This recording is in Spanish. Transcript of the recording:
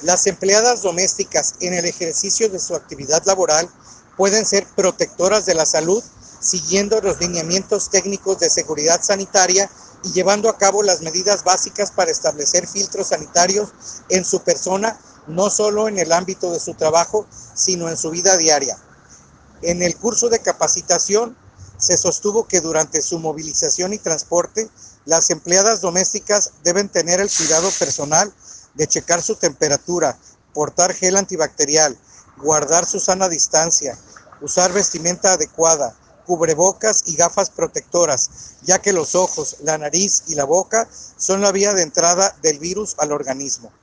Las empleadas domésticas en el ejercicio de su actividad laboral pueden ser protectoras de la salud, siguiendo los lineamientos técnicos de seguridad sanitaria y llevando a cabo las medidas básicas para establecer filtros sanitarios en su persona, no solo en el ámbito de su trabajo, sino en su vida diaria. En el curso de capacitación se sostuvo que durante su movilización y transporte, las empleadas domésticas deben tener el cuidado personal de checar su temperatura, portar gel antibacterial, guardar su sana distancia, usar vestimenta adecuada, cubrebocas y gafas protectoras, ya que los ojos, la nariz y la boca son la vía de entrada del virus al organismo.